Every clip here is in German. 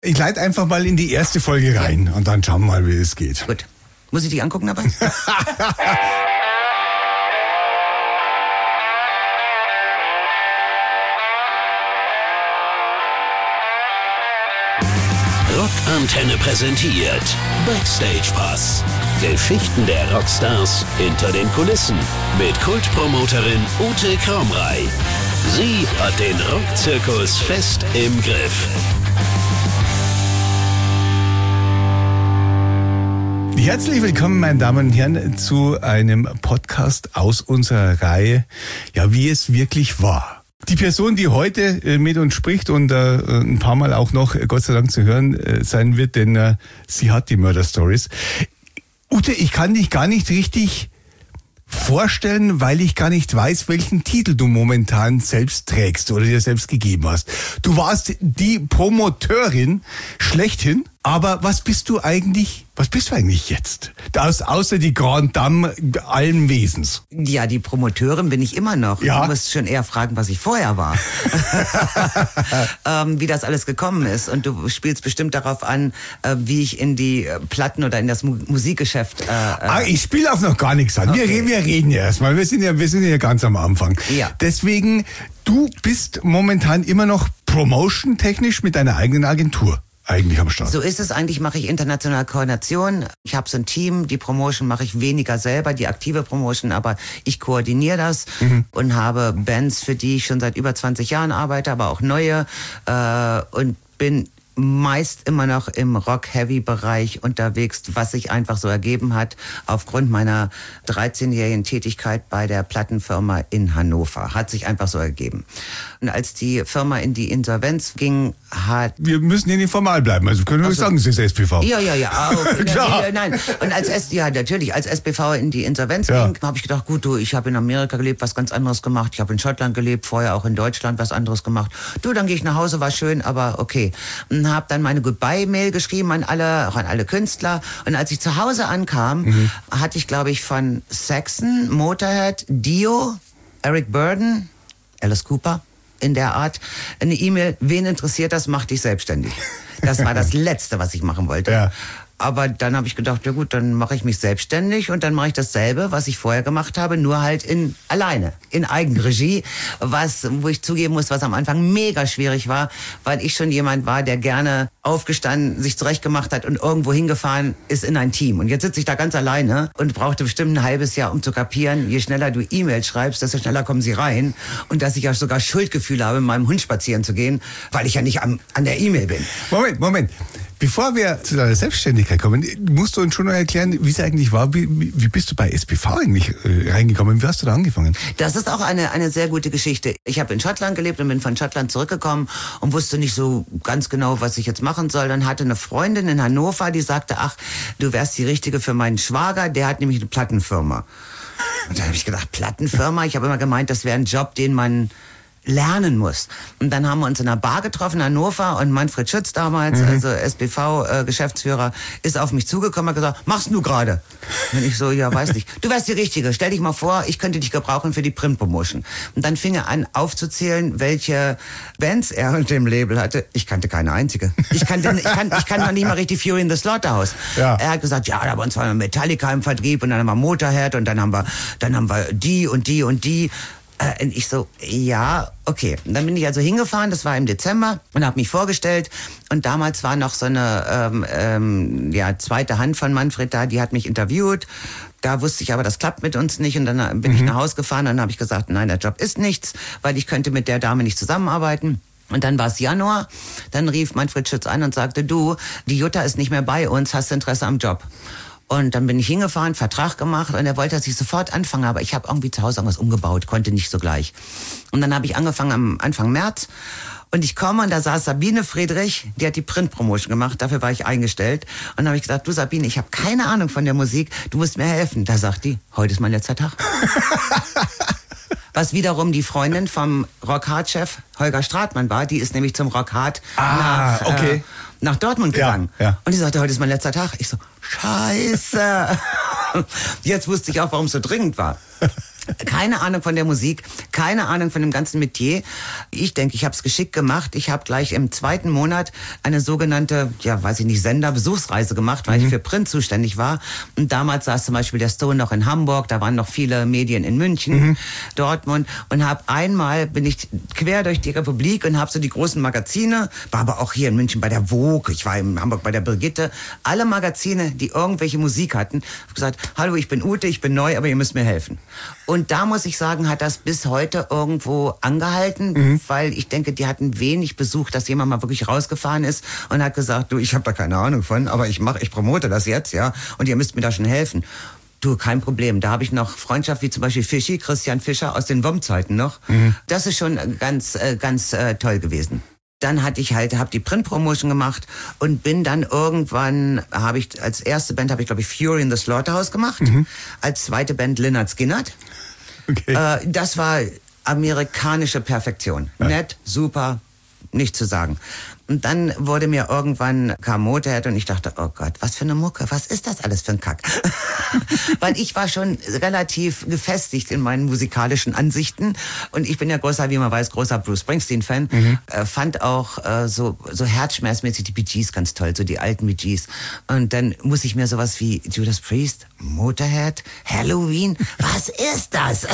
Ich leite einfach mal in die erste Folge rein und dann schauen wir mal, wie es geht. Gut. Muss ich dich angucken dabei? Rockantenne präsentiert Backstage Pass. Geschichten der Rockstars hinter den Kulissen mit Kultpromoterin Ute Kromrey. Sie hat den Rockzirkus fest im Griff. Herzlich willkommen, meine Damen und Herren, zu einem Podcast aus unserer Reihe, ja, wie es wirklich war. Die Person, die heute mit uns spricht und ein paar Mal auch noch, Gott sei Dank, zu hören sein wird, denn sie hat die Murder Stories. Ute, ich kann dich gar nicht richtig vorstellen, weil ich gar nicht weiß, welchen Titel du momentan selbst trägst oder dir selbst gegeben hast. Du warst die Promoteurin schlechthin, aber was bist du eigentlich jetzt? Außer die Grande Dame allen Wesens. Ja, die Promoteurin bin ich immer noch. Ja? Du musst schon eher fragen, was ich vorher war. Wie das alles gekommen ist. Und du spielst bestimmt darauf an, wie ich in die Platten oder in das Musikgeschäft... ich spiele auf noch gar nichts an. Okay. Wir reden ja erstmal. Wir sind ja ganz am Anfang. Ja. Deswegen, du bist momentan immer noch promotion-technisch mit deiner eigenen Agentur eigentlich am Start. So ist es. Eigentlich mache ich internationale Koordination. Ich habe so ein Team. Die Promotion mache ich weniger selber, die aktive Promotion, aber ich koordiniere das und habe Bands, für die ich schon seit über 20 Jahren arbeite, aber auch neue und bin meist immer noch im Rock-Heavy-Bereich unterwegs, was sich einfach so ergeben hat, aufgrund meiner 13-jährigen Tätigkeit bei der Plattenfirma in Hannover. Hat sich einfach so ergeben. Und als die Firma in die Insolvenz ging, Wir müssen hier nicht formal bleiben, also können wir sagen, es ist SPV. Ja. Okay. Klar. Nein. Und als SPV in die Insolvenz ging, habe ich gedacht, gut, ich habe in Amerika gelebt, was ganz anderes gemacht. Ich habe in Schottland gelebt, vorher auch in Deutschland was anderes gemacht. Dann gehe ich nach Hause, war schön, aber okay. Und habe dann meine Goodbye-Mail geschrieben an alle Künstler. Und als ich zu Hause ankam, hatte ich, glaube ich, von Saxon, Motorhead, Dio, Eric Burdon, Alice Cooper, in der Art, eine E-Mail, wen interessiert das, mach dich selbstständig. Das war das Letzte, was ich machen wollte. Ja. Aber dann habe ich gedacht, ja gut, dann mache ich mich selbstständig und dann mache ich dasselbe, was ich vorher gemacht habe, nur halt alleine, in Eigenregie, wo ich zugeben muss, was am Anfang mega schwierig war, weil ich schon jemand war, der gerne aufgestanden, sich zurechtgemacht hat und irgendwo hingefahren ist in ein Team. Und jetzt sitze ich da ganz alleine und brauchte bestimmt ein halbes Jahr, um zu kapieren, je schneller du E-Mails schreibst, desto schneller kommen sie rein. Und dass ich ja sogar Schuldgefühle habe, mit meinem Hund spazieren zu gehen, weil ich ja nicht an der E-Mail bin. Moment. Bevor wir zu deiner Selbstständigkeit kommen, musst du uns schon noch erklären, wie es eigentlich war. Wie bist du bei SPV eigentlich reingekommen? Wie hast du da angefangen? Das ist auch eine sehr gute Geschichte. Ich habe in Schottland gelebt und bin von Schottland zurückgekommen und wusste nicht so ganz genau, was ich jetzt machen soll. Dann hatte eine Freundin in Hannover, die sagte, ach, du wärst die Richtige für meinen Schwager, der hat nämlich eine Plattenfirma. Und dann habe ich gedacht, Plattenfirma? Ich habe immer gemeint, das wäre ein Job, den man lernen muss. Und dann haben wir uns in einer Bar getroffen in Hannover und Manfred Schütz damals, also SPV-Geschäftsführer, ist auf mich zugekommen und hat gesagt, machst du gerade? Und ich so, ja, weiß nicht. Du wärst die Richtige, stell dich mal vor, ich könnte dich gebrauchen für die Print-Promotion. Und dann fing er an aufzuzählen, welche Bands er unter dem Label hatte. Ich kannte keine einzige. Ich kann noch nicht mal richtig Fury in the Slaughterhouse. Ja. Er hat gesagt, ja, da waren zwar Metallica im Vertrieb und dann haben wir Motorhead und dann haben wir die und die und die. Und ich so, ja, okay. Und dann bin ich also hingefahren, das war im Dezember, und habe mich vorgestellt. Und damals war noch so eine zweite Hand von Manfred da, die hat mich interviewt. Da wusste ich aber, das klappt mit uns nicht. Und dann bin ich nach Hause gefahren und dann habe ich gesagt, nein, der Job ist nichts, weil ich könnte mit der Dame nicht zusammenarbeiten. Und dann war es Januar, dann rief Manfred Schütz an und sagte, du, die Jutta ist nicht mehr bei uns, hast du Interesse am Job? Und dann bin ich hingefahren, Vertrag gemacht und er wollte, dass ich sofort anfange. Aber ich habe irgendwie zu Hause irgendwas umgebaut, konnte nicht so gleich. Und dann habe ich angefangen am Anfang März. Und ich komme und da saß Sabine Friedrich, die hat die Print-Promotion gemacht, dafür war ich eingestellt. Und dann habe ich gesagt, du Sabine, ich habe keine Ahnung von der Musik, du musst mir helfen. Da sagt die, heute ist mein letzter Tag. Was wiederum die Freundin vom Rockhard-Chef Holger Stratmann war, die ist nämlich zum Rockhard nach Dortmund gegangen. Ja. Und die sagte, heute ist mein letzter Tag. Ich so, scheiße. Jetzt wusste ich auch, warum es so dringend war. Keine Ahnung von der Musik, keine Ahnung von dem ganzen Metier. Ich denke, ich habe es geschickt gemacht. Ich habe gleich im 2. Monat eine sogenannte, Senderbesuchsreise gemacht, weil ich für Print zuständig war. Und damals saß zum Beispiel der Stone noch in Hamburg, da waren noch viele Medien in München, Dortmund. Und bin ich quer durch die Republik und habe so die großen Magazine, war aber auch hier in München bei der Vogue, ich war in Hamburg bei der Brigitte, alle Magazine, die irgendwelche Musik hatten, habe gesagt, hallo, ich bin Ute, ich bin neu, aber ihr müsst mir helfen. Und da muss ich sagen, hat das bis heute irgendwo angehalten, weil ich denke, die hatten wenig Besuch, dass jemand mal wirklich rausgefahren ist und hat gesagt, du, ich habe da keine Ahnung von, aber ich promote das jetzt, ja, und ihr müsst mir da schon helfen. Du, kein Problem. Da habe ich noch Freundschaft wie zum Beispiel Christian Fischer aus den WOM-Zeiten noch. Das ist schon ganz toll gewesen. Dann habe die Print-Promotion gemacht und bin dann irgendwann, als erste Band glaube ich Fury in the Slaughterhouse gemacht, als zweite Band Lynyrd Skynyrd. Okay. Das war amerikanische Perfektion. Ja. Nett, super, nichts zu sagen. Und dann kam Motorhead und ich dachte, oh Gott, was für eine Mucke, was ist das alles für ein Kack? Weil ich war schon relativ gefestigt in meinen musikalischen Ansichten und ich bin ja großer Bruce Springsteen-Fan, fand auch so herzschmerzmäßig die Bee Gees ganz toll, so die alten Bee Gees. Und dann muss ich mir sowas wie Judas Priest, Motorhead, Halloween, was ist das?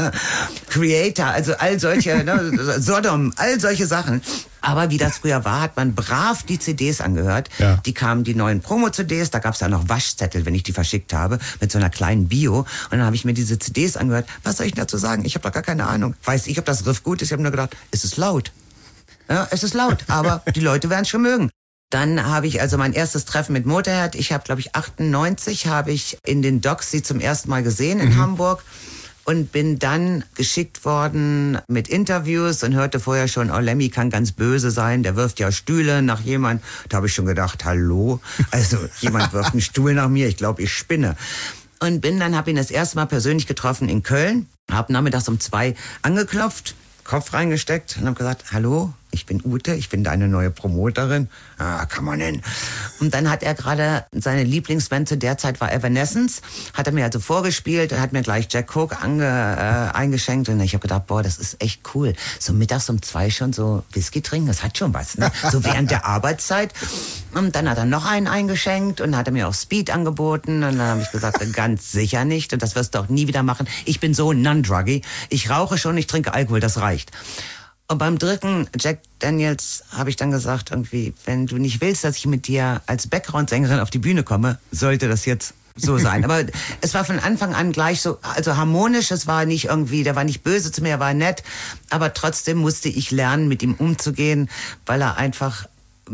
Creator, also all solche, Sodom, all solche Sachen. Aber wie das früher war, hat man brav die CDs angehört. Ja. Die kamen die neuen Promo-CDs, da gab es ja noch Waschzettel, wenn ich die verschickt habe, mit so einer kleinen Bio. Und dann habe ich mir diese CDs angehört. Was soll ich dazu sagen? Ich habe doch gar keine Ahnung. Weiß ich, ob das Riff gut ist? Ich habe nur gedacht, es ist laut. Ja, es ist laut, aber die Leute werden es schon mögen. Dann habe ich also mein erstes Treffen mit Motorhead. Ich habe, glaube ich, 98 habe ich in den Docks sie zum ersten Mal gesehen in Hamburg. Und bin dann geschickt worden mit Interviews und hörte vorher schon, oh, Lemmy kann ganz böse sein, der wirft ja Stühle nach jemand. Da habe ich schon gedacht, hallo, also jemand wirft einen Stuhl nach mir, ich glaube, ich spinne. Und habe ihn das erste Mal persönlich getroffen in Köln, habe nachmittags um 2 angeklopft, Kopf reingesteckt und habe gesagt, hallo, ich bin Ute, ich bin deine neue Promoterin. Come on in. Und dann hat er gerade seine Lieblingsband zu der Zeit war Evanescence, hat er mir also vorgespielt und hat mir gleich Jack Coke eingeschenkt und ich habe gedacht, boah, das ist echt cool. So mittags um 2 schon so Whisky trinken, das hat schon was, ne? So während der Arbeitszeit. Und dann hat er noch einen eingeschenkt und hat er mir auch Speed angeboten und dann habe ich gesagt, ganz sicher nicht und das wirst du auch nie wieder machen. Ich bin so non-druggy, ich rauche schon, ich trinke Alkohol, das reicht. Und beim dritten Jack Daniels habe ich dann gesagt, irgendwie, wenn du nicht willst, dass ich mit dir als Background-Sängerin auf die Bühne komme, sollte das jetzt so sein. Aber es war von Anfang an gleich so, also harmonisch, es war nicht irgendwie, der war nicht böse zu mir, er war nett, aber trotzdem musste ich lernen, mit ihm umzugehen, weil er einfach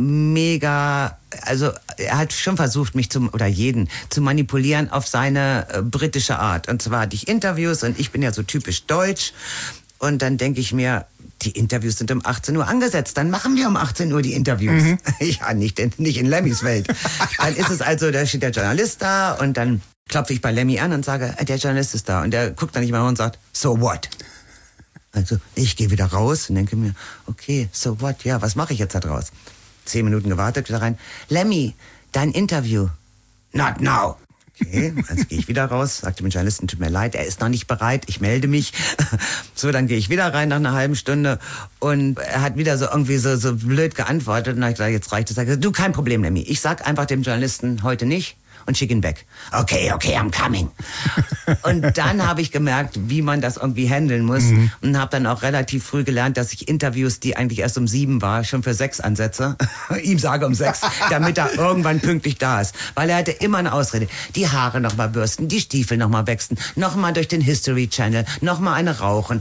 mega, also er hat schon versucht, mich jeden zu manipulieren auf seine britische Art. Und zwar hatte ich Interviews und ich bin ja so typisch deutsch. Und dann denke ich mir, die Interviews sind um 18 Uhr angesetzt, dann machen wir um 18 Uhr die Interviews. Ja, nicht in Lemmys Welt. Dann ist es also, da steht der Journalist da und dann klopfe ich bei Lemmy an und sage, der Journalist ist da. Und der guckt dann nicht mal und sagt, so what? Also ich gehe wieder raus und denke mir, okay, so what? Ja, was mache ich jetzt da draus? 10 Minuten gewartet, wieder rein. Lemmy, dein Interview. Not now. Okay, also gehe ich wieder raus, sagte dem Journalisten, tut mir leid, er ist noch nicht bereit, ich melde mich. So, dann gehe ich wieder rein nach einer halben Stunde und er hat wieder so irgendwie so blöd geantwortet und dann habe ich gesagt, jetzt reicht es. Du, kein Problem, Lemmy, ich sag einfach dem Journalisten heute nicht und schicke ihn weg. Okay, I'm coming. Und dann habe ich gemerkt, wie man das irgendwie handeln muss und habe dann auch relativ früh gelernt, dass ich Interviews, die eigentlich erst um 7 war, schon für 6 ansetze. Ihm sage um 6, damit er irgendwann pünktlich da ist. Weil er hatte immer eine Ausrede. Die Haare nochmal bürsten, die Stiefel nochmal wechseln, nochmal durch den History Channel, nochmal eine rauchen,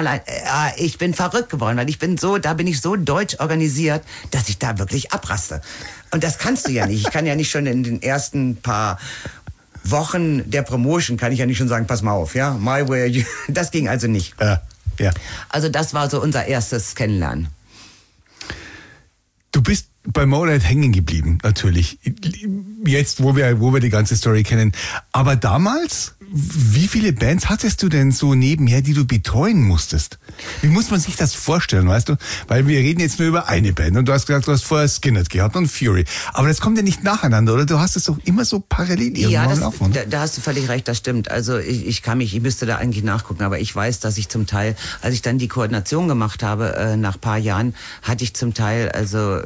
ich bin verrückt geworden, weil da bin ich so deutsch organisiert, dass ich da wirklich abraste. Und das kannst du ja nicht. Ich kann ja nicht schon in den ersten paar Wochen der Promotion, kann ich ja nicht schon sagen, pass mal auf, ja, my way, das ging also nicht. Ja. Also das war so unser erstes Kennenlernen. Du bist bei Motorhead hängen geblieben, natürlich. Jetzt, wo wir die ganze Story kennen. Aber damals, wie viele Bands hattest du denn so nebenher, die du betreuen musstest? Wie muss man sich das vorstellen, weißt du? Weil wir reden jetzt nur über eine Band und du hast gesagt, du hast vorher Skynyrd gehabt und Fury. Aber das kommt ja nicht nacheinander, oder? Du hast es doch immer so parallel irgendwann laufen. Ja, da hast du völlig recht, das stimmt. Also ich müsste da eigentlich nachgucken, aber ich weiß, dass ich zum Teil, als ich dann die Koordination gemacht habe, nach ein paar Jahren, hatte ich zum Teil, weiß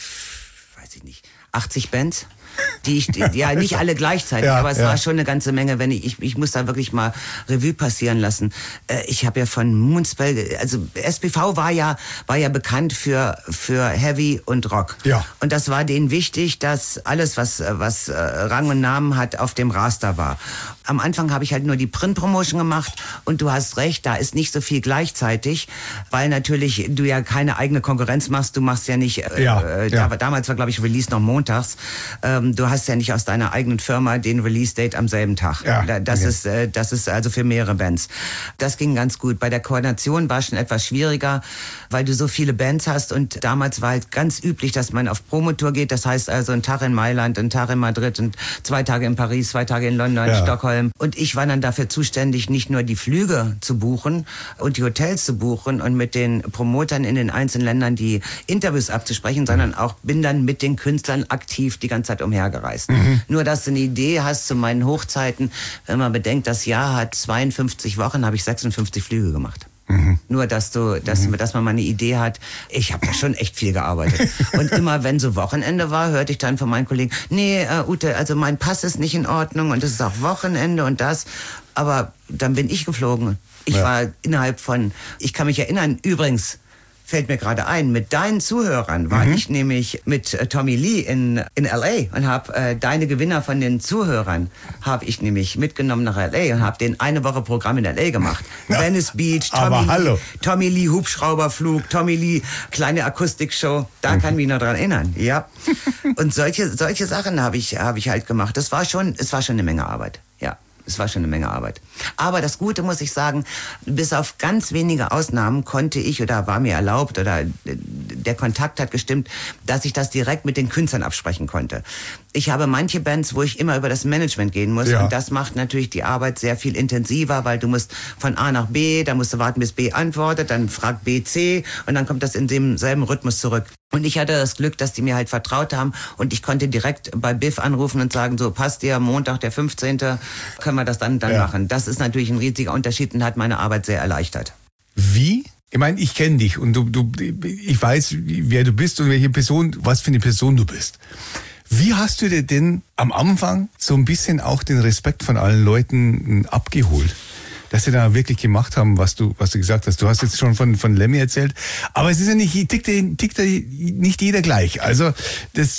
ich nicht, 80 Bands. Ja, nicht alle gleichzeitig, aber es war schon eine ganze Menge, wenn ich muss da wirklich mal Revue passieren lassen. Ich habe ja von Moonspell, also SPV war ja bekannt für Heavy und Rock. Ja. Und das war denen wichtig, dass alles, was Rang und Namen hat, auf dem Raster war. Am Anfang habe ich halt nur die Print-Promotion gemacht und du hast recht, da ist nicht so viel gleichzeitig, weil natürlich du ja keine eigene Konkurrenz machst, du machst ja nicht, damals war glaube ich Release noch montags, du hast ja nicht aus deiner eigenen Firma den Release-Date am selben Tag. Ja, das ist also für mehrere Bands. Das ging ganz gut. Bei der Koordination war es schon etwas schwieriger, weil du so viele Bands hast und damals war halt ganz üblich, dass man auf Promotour geht, das heißt also einen Tag in Mailand, einen Tag in Madrid und 2 Tage in Paris, 2 Tage in London, Stockholm. Und ich war dann dafür zuständig, nicht nur die Flüge zu buchen und die Hotels zu buchen und mit den Promotern in den einzelnen Ländern die Interviews abzusprechen, sondern auch bin dann mit den Künstlern aktiv die ganze Zeit umhergereist. Nur, dass du eine Idee hast zu meinen Hochzeiten, wenn man bedenkt, das Jahr hat 52 Wochen, habe ich 56 Flüge gemacht. Nur, dass man mal eine Idee hat. Ich habe da schon echt viel gearbeitet. Und immer, wenn so Wochenende war, hörte ich dann von meinen Kollegen, nee, Ute, also mein Pass ist nicht in Ordnung und es ist auch Wochenende und das. Aber dann bin ich geflogen. Ich war ich kann mich erinnern, übrigens, fällt mir gerade ein, mit deinen Zuhörern war ich nämlich mit Tommy Lee in L.A. und habe deine Gewinner von den Zuhörern habe ich nämlich mitgenommen nach L.A. und habe den eine Woche Programm in L.A. gemacht. Venice Beach, Tommy Lee Hubschrauberflug, Tommy Lee kleine Akustikshow, da kann ich mich noch dran erinnern. Ja. Und solche Sachen habe ich halt gemacht. Es war schon eine Menge Arbeit. Ja. Es war schon eine Menge Arbeit. Aber das Gute, muss ich sagen, bis auf ganz wenige Ausnahmen konnte ich oder war mir erlaubt oder der Kontakt hat gestimmt, dass ich das direkt mit den Künstlern absprechen konnte. Ich habe manche Bands, wo ich immer über das Management gehen muss und das macht natürlich die Arbeit sehr viel intensiver, weil du musst von A nach B, dann musst du warten, bis B antwortet, dann fragt B C und dann kommt das in demselben Rhythmus zurück. Und ich hatte das Glück, dass die mir halt vertraut haben und ich konnte direkt bei Biff anrufen und sagen, so passt dir, Montag der 15. können wir das dann machen. Das ist natürlich ein riesiger Unterschied und hat meine Arbeit sehr erleichtert. Wie? Ich meine, ich kenne dich und ich weiß, wer du bist und was für eine Person du bist. Wie hast du dir denn am Anfang so ein bisschen auch den Respekt von allen Leuten abgeholt? Dass sie da wirklich gemacht haben, was du gesagt hast. Du hast jetzt schon von Lemmy erzählt, aber es ist ja nicht, tickt da nicht jeder gleich. Also das.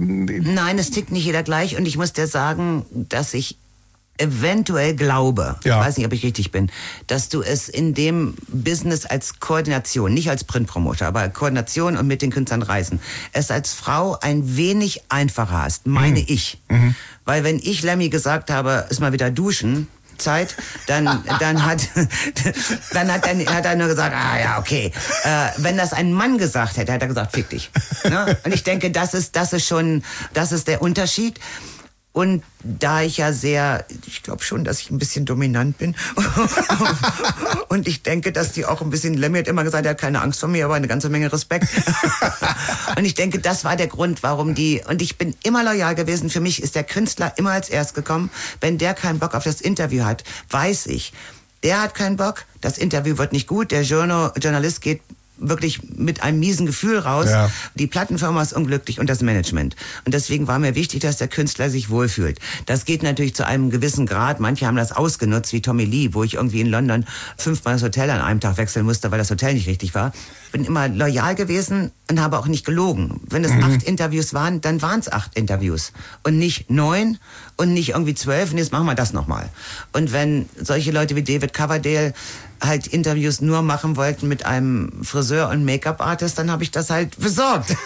Nein, es tickt nicht jeder gleich und ich muss dir sagen, dass ich eventuell glaube, ich weiß nicht, ob ich richtig bin, dass du es in dem Business als Koordination, nicht als Printpromoter, aber Koordination und mit den Künstlern reisen, es als Frau ein wenig einfacher hast, meine ich. Weil wenn ich Lemmy gesagt habe, ist mal wieder duschen, Zeit, dann hat er nur gesagt, okay. Wenn das ein Mann gesagt hätte, hat er gesagt, fick dich. Ne? Und ich denke, das ist der Unterschied. Und da ich ja ich glaube schon, dass ich ein bisschen dominant bin. Und ich denke, dass die auch ein bisschen, Lemmy hat immer gesagt, er hat keine Angst vor mir, aber eine ganze Menge Respekt. Und ich denke, das war der Grund, warum und ich bin immer loyal gewesen. Für mich ist der Künstler immer als erst gekommen. Wenn der keinen Bock auf das Interview hat, weiß ich, der hat keinen Bock, das Interview wird nicht gut, der Journalist geht wirklich mit einem miesen Gefühl raus. Ja. Die Plattenfirma ist unglücklich und das Management. Und deswegen war mir wichtig, dass der Künstler sich wohlfühlt. Das geht natürlich zu einem gewissen Grad. Manche haben das ausgenutzt, wie Tommy Lee, wo ich irgendwie in London 5-mal das Hotel an einem Tag wechseln musste, weil das Hotel nicht richtig war. Bin immer loyal gewesen und habe auch nicht gelogen. Wenn es 8 Interviews waren, dann waren es 8 Interviews. Und nicht 9 und nicht irgendwie 12. Und jetzt machen wir das nochmal. Und wenn solche Leute wie David Coverdale halt Interviews nur machen wollten mit einem Friseur und Make-up-Artist, dann habe ich das halt besorgt.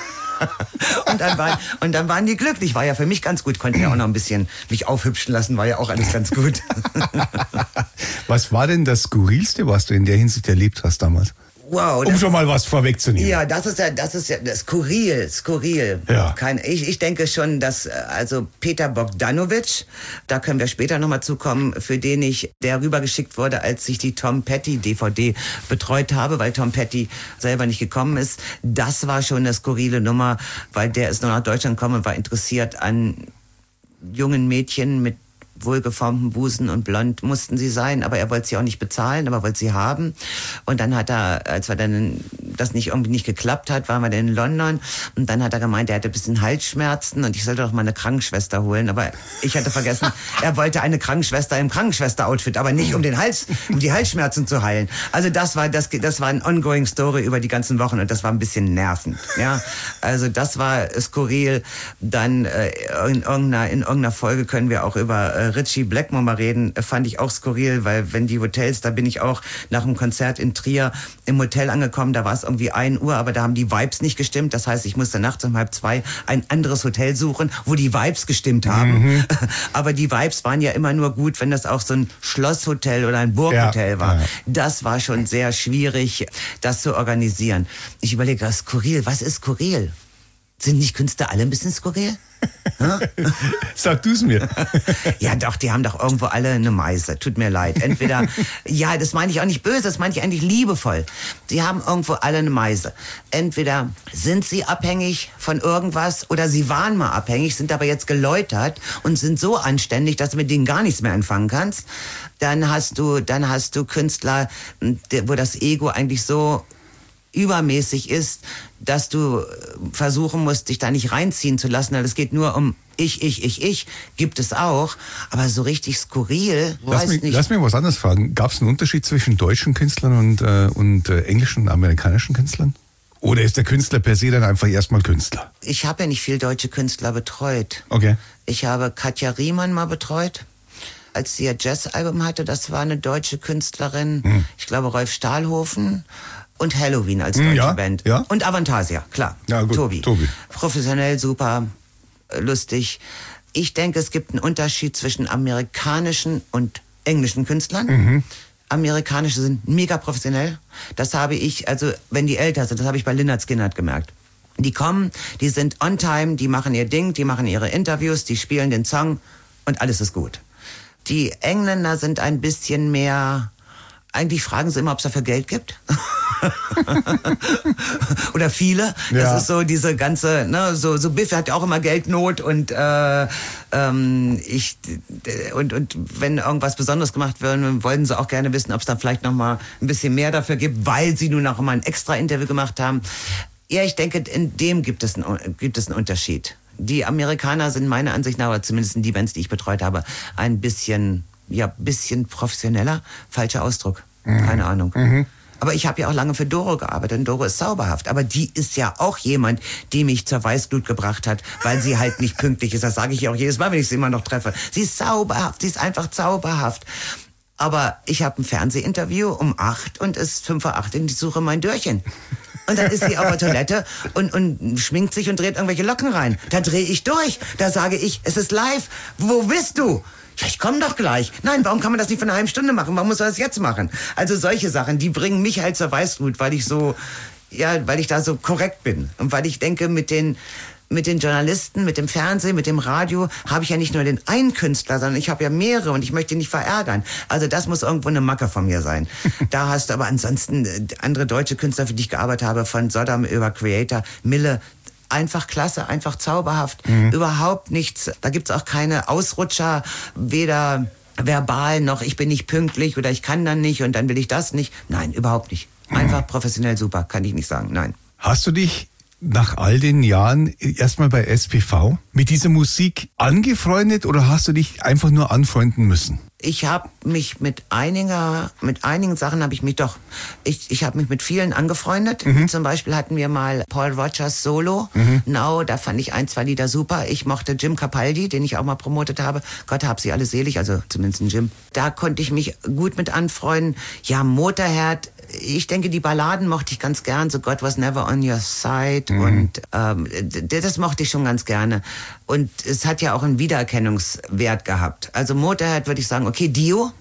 und dann waren die glücklich. War ja für mich ganz gut. Konnte ja auch noch ein bisschen mich aufhübschen lassen. War ja auch alles ganz gut. Was war denn das Skurrilste, was du in der Hinsicht erlebt hast damals? Wow. Um schon mal was vorwegzunehmen. Ja, das ist ja skurril. Ja. Ich denke schon, dass also Peter Bogdanovich, da können wir später nochmal zukommen, der rübergeschickt wurde, als ich die Tom Petty DVD betreut habe, weil Tom Petty selber nicht gekommen ist. Das war schon eine skurrile Nummer, weil der ist nur nach Deutschland gekommen und war interessiert an jungen Mädchen mit wohlgeformten Busen und blond mussten sie sein, aber er wollte sie auch nicht bezahlen, aber wollte sie haben. Und dann hat er, als wir dann das irgendwie nicht geklappt hat, waren wir dann in London und dann hat er gemeint, er hätte ein bisschen Halsschmerzen und ich sollte doch mal eine Krankenschwester holen, aber ich hatte vergessen, er wollte eine Krankenschwester im Krankenschwester-Outfit, aber nicht um die Halsschmerzen zu heilen. Also das war ein ongoing Story über die ganzen Wochen und das war ein bisschen nervend. Ja, also das war skurril. Dann in irgendeiner Folge können wir auch über Ritchie Blackmore mal reden, fand ich auch skurril, weil wenn die Hotels, da bin ich auch nach dem Konzert in Trier im Hotel angekommen, da war es irgendwie 1 Uhr, aber da haben die Vibes nicht gestimmt, das heißt, ich musste nachts um 1:30 ein anderes Hotel suchen, wo die Vibes gestimmt haben. Aber die Vibes waren ja immer nur gut, wenn das auch so ein Schlosshotel oder ein Burghotel war. Ja. Das war schon sehr schwierig, das zu organisieren. Ich überlege, skurril, was ist skurril? Sind nicht Künstler alle ein bisschen skurril? Sag du es mir. Ja doch, die haben doch irgendwo alle eine Meise. Tut mir leid. Entweder, ja, das meine ich auch nicht böse, das meine ich eigentlich liebevoll. Sie haben irgendwo alle eine Meise. Entweder sind sie abhängig von irgendwas oder sie waren mal abhängig, sind aber jetzt geläutert und sind so anständig, dass du mit denen gar nichts mehr anfangen kannst. Dann hast du Künstler, wo das Ego eigentlich so übermäßig ist, dass du versuchen musst, dich da nicht reinziehen zu lassen, weil es geht nur um ich, gibt es auch, aber so richtig skurril, Lass mich was anderes fragen. Gab es einen Unterschied zwischen deutschen Künstlern und englischen und amerikanischen Künstlern? Oder ist der Künstler per se dann einfach erstmal Künstler? Ich habe ja nicht viel deutsche Künstler betreut. Okay. Ich habe Katja Riemann mal betreut, als sie ihr Jazz-Album hatte. Das war eine deutsche Künstlerin, ich glaube Rolf Stahlhofen. Und Halloween als deutsche Band. Ja. Und Avantasia, klar. Ja, gut. Tobi. Professionell, super, lustig. Ich denke, es gibt einen Unterschied zwischen amerikanischen und englischen Künstlern. Amerikanische sind mega professionell. Das habe ich, also wenn die älter sind, das habe ich bei Lynyrd Skynyrd gemerkt. Die kommen, die sind on time, die machen ihr Ding, die machen ihre Interviews, die spielen den Song und alles ist gut. Die Engländer sind ein bisschen mehr... Eigentlich fragen sie immer, ob es dafür Geld gibt. Oder viele. Ja. Das ist so diese ganze, ne, so Biff hat ja auch immer Geldnot und wenn irgendwas Besonderes gemacht wird, wollen sie auch gerne wissen, ob es dann vielleicht noch mal ein bisschen mehr dafür gibt, weil sie nun auch mal ein extra Interview gemacht haben. Ja, ich denke, in dem gibt es einen Unterschied. Die Amerikaner sind meiner Ansicht nach, oder zumindest in die Bands, die ich betreut habe, ein bisschen professioneller. Falscher Ausdruck. Keine Ahnung. Aber ich habe ja auch lange für Doro gearbeitet und Doro ist zauberhaft. Aber die ist ja auch jemand, die mich zur Weißglut gebracht hat, weil sie halt nicht pünktlich ist. Das sage ich ja auch jedes Mal, wenn ich sie immer noch treffe. Sie ist zauberhaft, sie ist einfach zauberhaft. Aber ich habe ein Fernsehinterview um 8 und es ist 5:08 und ich suche mein Dörrchen. Und dann ist sie auf der Toilette und schminkt sich und dreht irgendwelche Locken rein. Da drehe ich durch. Da sage ich, es ist live. Wo bist du? Ja, ich komme doch gleich. Nein, warum kann man das nicht für eine halbe Stunde machen? Warum muss man das jetzt machen? Also solche Sachen, die bringen mich halt zur Weißglut, weil ich da so korrekt bin. Und weil ich denke, mit den Journalisten, mit dem Fernsehen, mit dem Radio habe ich ja nicht nur den einen Künstler, sondern ich habe ja mehrere und ich möchte ihn nicht verärgern. Also das muss irgendwo eine Macke von mir sein. Da hast du aber ansonsten andere deutsche Künstler, für die ich gearbeitet habe, von Sodom über Creator, Mille, einfach klasse, einfach zauberhaft, überhaupt nichts. Da gibt's auch keine Ausrutscher, weder verbal noch ich bin nicht pünktlich oder ich kann dann nicht und dann will ich das nicht. Nein, überhaupt nicht. Einfach professionell super, kann ich nicht sagen, nein. Hast du dich nach all den Jahren erstmal bei SPV mit dieser Musik angefreundet oder hast du dich einfach nur anfreunden müssen? Ich habe mich mit einigen Sachen habe ich mich doch, ich habe mich mit vielen angefreundet. Zum Beispiel hatten wir mal Paul Rogers Solo. Da fand ich 1, 2 Lieder super. Ich mochte Jim Capaldi, den ich auch mal promotet habe. Gott hab sie alle selig, also zumindest Jim. Da konnte ich mich gut mit anfreunden. Ja, Motorhead. Ich denke, die Balladen mochte ich ganz gern. So God Was Never On Your Side. Und das mochte ich schon ganz gerne. Und es hat ja auch einen Wiedererkennungswert gehabt. Also Motorhead würde ich sagen, okay, Dio.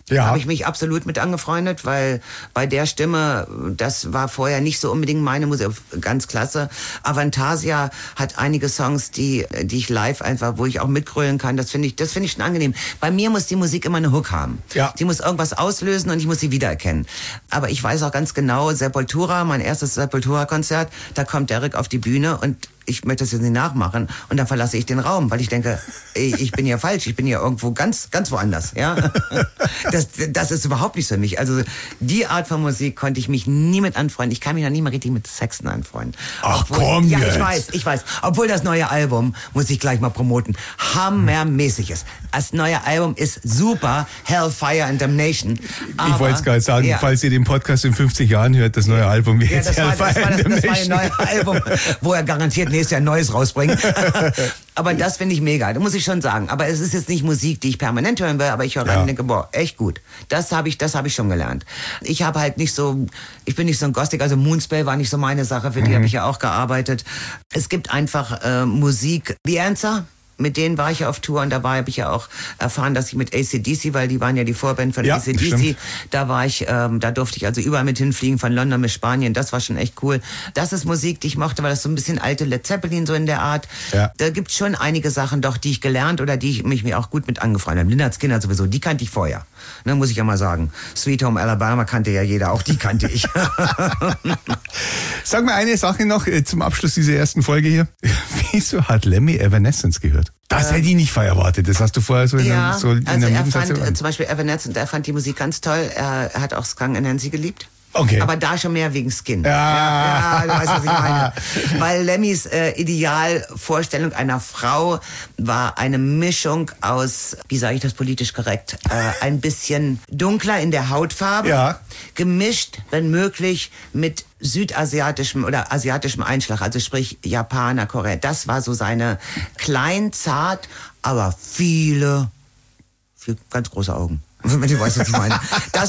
Ja. Habe ich mich absolut mit angefreundet, weil bei der Stimme, das war vorher nicht so unbedingt meine Musik, ganz klasse. Avantasia hat einige Songs, die ich live einfach, wo ich auch mitgrölen kann. Das finde ich schon angenehm. Bei mir muss die Musik immer eine Hook haben. Ja. Die muss irgendwas auslösen und ich muss sie wiedererkennen. Aber ich weiß auch ganz genau, Sepultura, mein erstes Sepultura-Konzert, da kommt Derek auf die Bühne und ich möchte das jetzt nicht nachmachen und dann verlasse ich den Raum, weil ich denke, ich bin ja falsch, ich bin ja irgendwo ganz woanders, ja. Das ist überhaupt nicht für mich. Also die Art von Musik konnte ich mich nie mit anfreunden. Ich kann mich noch nie mal richtig mit Sexton anfreunden. Ach komm ja, jetzt. Ich weiß. Obwohl das neue Album, muss ich gleich mal promoten, hammermäßig ist. Das neue Album ist super, Hellfire and Damnation. Aber, ich wollte es gerade sagen, falls ihr den Podcast in 50 Jahren hört, das neue Album wird jetzt Hellfire and Damnation. Das war ein neues Album, wo er garantiert nächstes Jahr ein neues rausbringen. Aber das finde ich mega, das muss ich schon sagen. Aber es ist jetzt nicht Musik, die ich permanent hören will, aber ich höre rein und denke, boah, echt gut. Das habe ich schon gelernt. Ich habe halt nicht so, ich bin nicht so ein Gothic, also Moonspell war nicht so meine Sache, für die habe ich ja auch gearbeitet. Es gibt einfach Musik, The Answer. Mit denen war ich ja auf Tour und dabei habe ich ja auch erfahren, dass ich mit AC/DC, weil die waren ja die Vorband von AC/DC, da durfte ich also überall mit hinfliegen, von London bis Spanien, das war schon echt cool. Das ist Musik, die ich mochte, weil das so ein bisschen alte Led Zeppelin so in der Art. Ja. Da gibt's schon einige Sachen doch, die ich gelernt oder die ich mich auch gut mit angefreundet habe. Lynyrd Skynyrd sowieso, die kannte ich vorher. Ne, muss ich ja mal sagen. Sweet Home Alabama kannte ja jeder, auch die kannte ich. Sag mal eine Sache noch zum Abschluss dieser ersten Folge hier. Wieso hat Lemmy Evanescence gehört? Das hätte ich nicht erwartet. Das hast du vorher so in der Nebensatz erwähnt. Zum Beispiel Evanescence, er fand die Musik ganz toll. Er hat auch Skunk Anansie geliebt. Okay. Aber da schon mehr wegen Skin. Ja, du weißt, was ich meine. Weil Lemmys Idealvorstellung einer Frau war eine Mischung aus, wie sage ich das politisch korrekt, ein bisschen dunkler in der Hautfarbe, gemischt, wenn möglich, mit südasiatischem oder asiatischem Einschlag, also sprich Japaner, Korea. Das war so seine klein, zart, aber viele ganz große Augen. Wenn du weißt, was ich meine.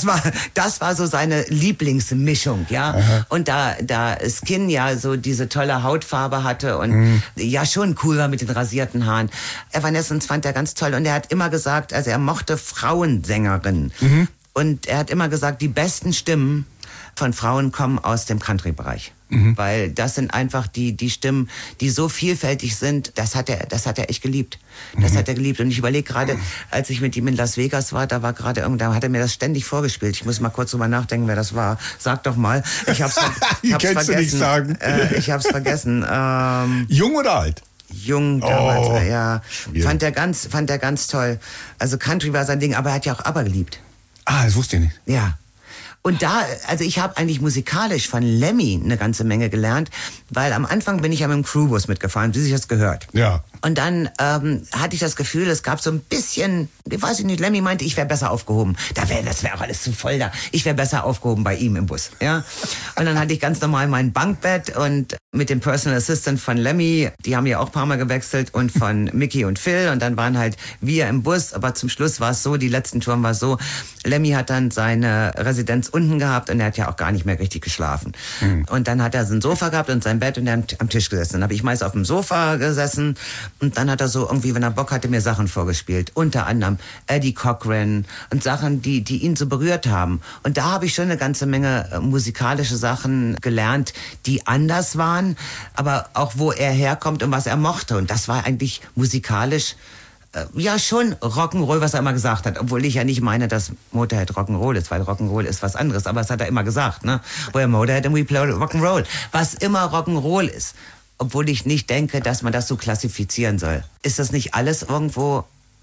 Das war so seine Lieblingsmischung, ja. Aha. Und da Skin ja so diese tolle Hautfarbe hatte und ja schon cool war mit den rasierten Haaren. Evanescence fand er ganz toll und er hat immer gesagt, also er mochte Frauensängerinnen. Und er hat immer gesagt, die besten Stimmen von Frauen kommen aus dem Country-Bereich. Weil das sind einfach die Stimmen, die so vielfältig sind, das hat er echt geliebt. Das hat er geliebt. Und ich überlege gerade, als ich mit ihm in Las Vegas war, da hat er mir das ständig vorgespielt. Ich muss mal kurz drüber nachdenken, wer das war. Sag doch mal. Ich hab's vergessen. Du nicht sagen. Ich hab's vergessen. Jung oder alt? Jung damals, ja. Fand er ganz toll. Also Country war sein Ding, aber er hat ja auch ABBA geliebt. Ah, das wusste ich nicht. Ja. Und also ich habe eigentlich musikalisch von Lemmy eine ganze Menge gelernt, weil am Anfang bin ich ja mit dem Crewbus mitgefahren, wie sich das gehört. Ja. Und dann hatte ich das Gefühl, es gab so ein bisschen, ich weiß nicht, Lemmy meinte, ich wäre besser aufgehoben. Das wäre auch alles zu voll da. Ich wäre besser aufgehoben bei ihm im Bus. Ja. Und dann hatte ich ganz normal mein Bankbett und mit dem Personal Assistant von Lemmy, die haben ja auch ein paar Mal gewechselt, und von Mickey und Phil, und dann waren halt wir im Bus, aber zum Schluss war es so, die letzten Touren war es so, Lemmy hat dann seine Residenz unten gehabt und er hat ja auch gar nicht mehr richtig geschlafen. Und dann hat er so ein Sofa gehabt und sein Bett und er hat am Tisch gesessen. Dann habe ich meist auf dem Sofa gesessen und dann hat er so irgendwie, wenn er Bock hatte, mir Sachen vorgespielt. Unter anderem Eddie Cochran und Sachen, die ihn so berührt haben. Und da habe ich schon eine ganze Menge musikalische Sachen gelernt, die anders waren, aber auch wo er herkommt und was er mochte. Und das war eigentlich musikalisch ja schon Rock'n'Roll, was er immer gesagt hat. Obwohl ich ja nicht meine, dass Motorhead Rock'n'Roll ist, weil Rock'n'Roll ist was anderes. Aber das hat er immer gesagt, ne? We're Motorhead and we play Rock'n'Roll. Was immer Rock'n'Roll ist. Obwohl ich nicht denke, dass man das so klassifizieren soll. Ist das nicht alles irgendwo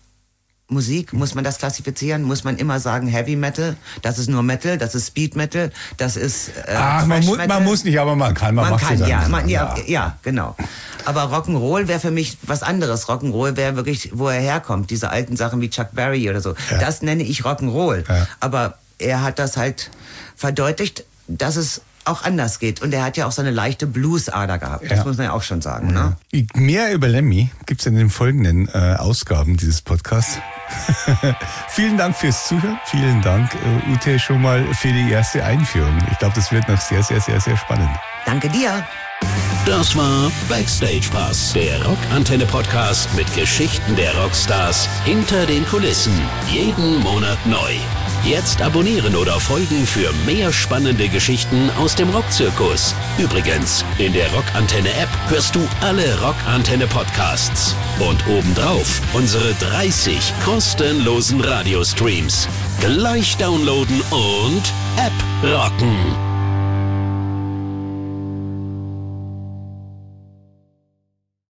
Musik? Muss man das klassifizieren? Muss man immer sagen Heavy Metal? Das ist nur Metal, das ist Speed Metal, das ist man muss nicht, aber man kann. Man kann, ja, genau. Aber Rock'n'Roll wäre für mich was anderes. Rock'n'Roll wäre wirklich, wo er herkommt. Diese alten Sachen wie Chuck Berry oder so. Ja. Das nenne ich Rock'n'Roll. Ja. Aber er hat das halt verdeutlicht, dass es auch anders geht. Und er hat ja auch so eine leichte Blues-Ader gehabt. Das muss man ja auch schon sagen. Ne? Mehr über Lemmy gibt es in den folgenden Ausgaben dieses Podcasts. Vielen Dank fürs Zuhören. Vielen Dank, Ute, schon mal für die erste Einführung. Ich glaube, das wird noch sehr, sehr, sehr, sehr spannend. Danke dir. Das war Backstage Pass, der Rockantenne-Podcast mit Geschichten der Rockstars hinter den Kulissen. Jeden Monat neu. Jetzt abonnieren oder folgen für mehr spannende Geschichten aus dem Rockzirkus. Übrigens, in der Rockantenne-App hörst du alle Rockantenne-Podcasts. Und obendrauf unsere 30 kostenlosen Radiostreams. Gleich downloaden und App rocken.